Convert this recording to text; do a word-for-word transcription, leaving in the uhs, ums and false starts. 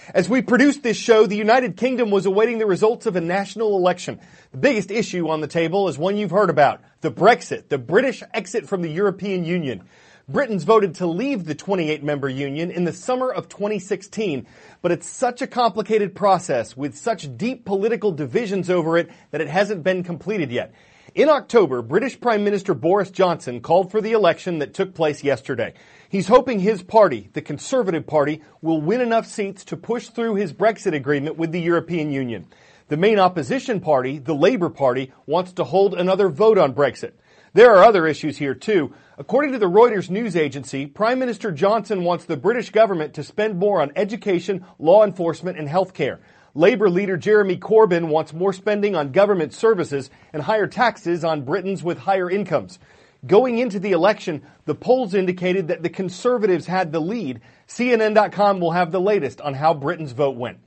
As we produced this show, the United Kingdom was awaiting the results of a national election. The biggest issue on the table is one you've heard about, the Brexit, the British exit from the European Union. Britons voted to leave the twenty-eight member union in the summer of twenty sixteen, but it's such a complicated process with such deep political divisions over it that it hasn't been completed yet. In October, British Prime Minister Boris Johnson called for the election that took place yesterday. He's hoping his party, the Conservative Party, will win enough seats to push through his Brexit agreement with the European Union. The main opposition party, the Labour Party, wants to hold another vote on Brexit. There are other issues here, too. According to the Reuters news agency, Prime Minister Johnson wants the British government to spend more on education, law enforcement, and health care. Labour leader Jeremy Corbyn wants more spending on government services and higher taxes on Britons with higher incomes. Going into the election, the polls indicated that the Conservatives had the lead. C N N dot com will have the latest on how Britain's vote went.